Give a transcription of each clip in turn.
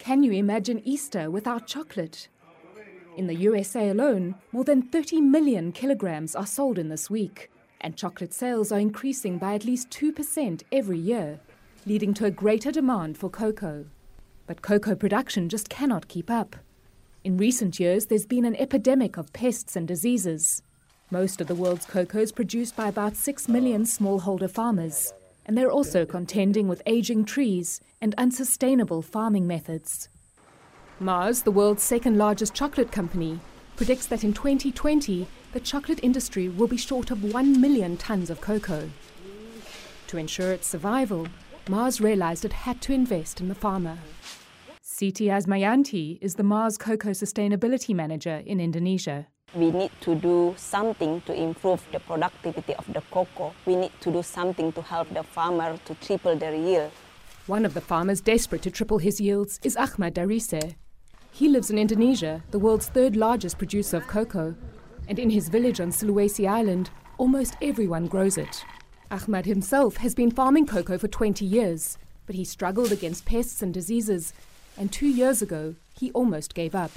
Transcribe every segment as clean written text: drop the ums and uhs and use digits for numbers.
Can you imagine Easter without chocolate? In the USA alone, more than 30 million kilograms are sold in this week, and chocolate sales are increasing by at least 2% every year, leading to a greater demand for cocoa. But cocoa production just cannot keep up. In recent years, there's been an epidemic of pests and diseases. Most of the world's cocoa is produced by about 6 million smallholder farmers, and they're also contending with aging trees and unsustainable farming methods. Mars, the world's second largest chocolate company, predicts that in 2020, the chocolate industry will be short of 1 million tons of cocoa. To ensure its survival, Mars realized it had to invest in the farmer. Siti Asmayanti is the Mars Cocoa Sustainability Manager in Indonesia. We need to do something to improve the productivity of the cocoa. We need to do something to help the farmer to triple their yield. One of the farmers desperate to triple his yields is Ahmad Darise. He lives in Indonesia, the world's third largest producer of cocoa. And in his village on Sulawesi Island, almost everyone grows it. Ahmad himself has been farming cocoa for 20 years, but he struggled against pests and diseases. And 2 years ago, he almost gave up.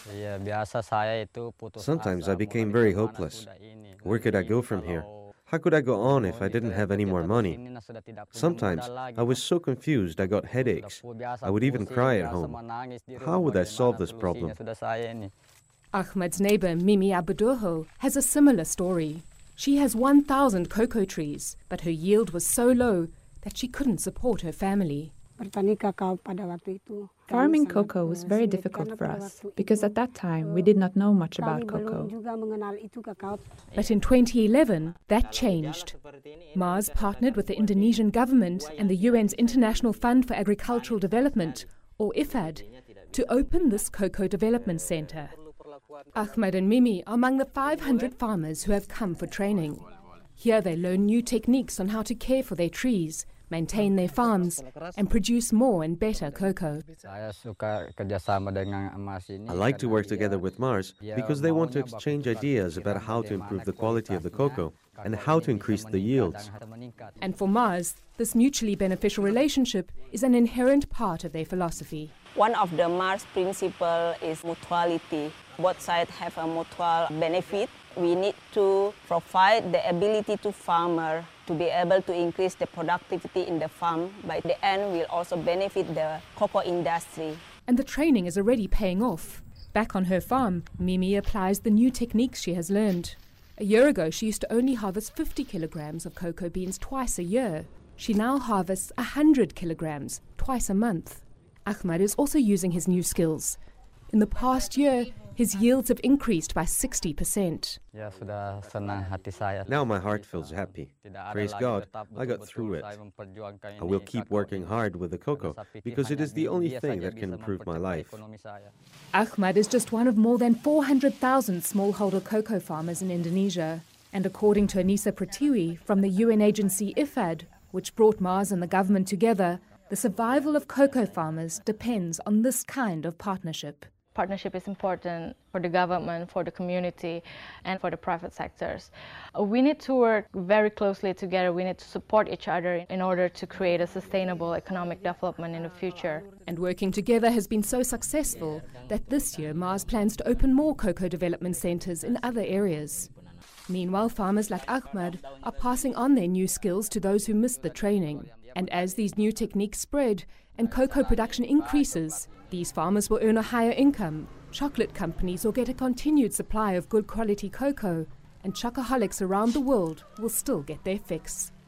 Sometimes I became very hopeless. Where could I go from here? How could I go on if I didn't have any more money? Sometimes I was so confused I got headaches. I would even cry at home. How would I solve this problem? Ahmad's neighbor Mimi Abdurho has a similar story. She has 1,000 cocoa trees, but her yield was so low that she couldn't support her family. Farming cocoa was very difficult for us because at that time we did not know much about cocoa. But in 2011, that changed. Mars partnered with the Indonesian government and the UN's International Fund for Agricultural Development, or IFAD, to open this cocoa development center. Ahmad and Mimi are among the 500 farmers who have come for training. Here they learn new techniques on how to care for their trees, maintain their farms, and produce more and better cocoa. I like to work together with Mars because they want to exchange ideas about how to improve the quality of the cocoa and how to increase the yields. And for Mars, this mutually beneficial relationship is an inherent part of their philosophy. One of the Mars principles is mutuality. Both sides have a mutual benefit. We need to provide the ability to farmer to be able to increase the productivity in the farm. By the end, we'll also benefit the cocoa industry. And the training is already paying off. Back on her farm, Mimi applies the new techniques she has learned. A year ago, she used to only harvest 50 kilograms of cocoa beans twice a year. She now harvests 100 kilograms twice a month. Ahmad is also using his new skills. In the past year, his yields have increased by 60%. Now my heart feels happy. Praise God, I got through it. I will keep working hard with the cocoa because it is the only thing that can improve my life. Ahmad is just one of more than 400,000 smallholder cocoa farmers in Indonesia. And according to Anissa Pratiwi from the UN agency IFAD, which brought Mars and the government together, the survival of cocoa farmers depends on this kind of partnership. Partnership is important for the government, for the community, and for the private sectors. We need to work very closely together. We need to support each other in order to create a sustainable economic development in the future. And working together has been so successful that this year Mars plans to open more cocoa development centers in other areas. Meanwhile, farmers like Ahmad are passing on their new skills to those who missed the training. And as these new techniques spread and cocoa production increases, these farmers will earn a higher income, chocolate companies will get a continued supply of good quality cocoa, and chocoholics around the world will still get their fix.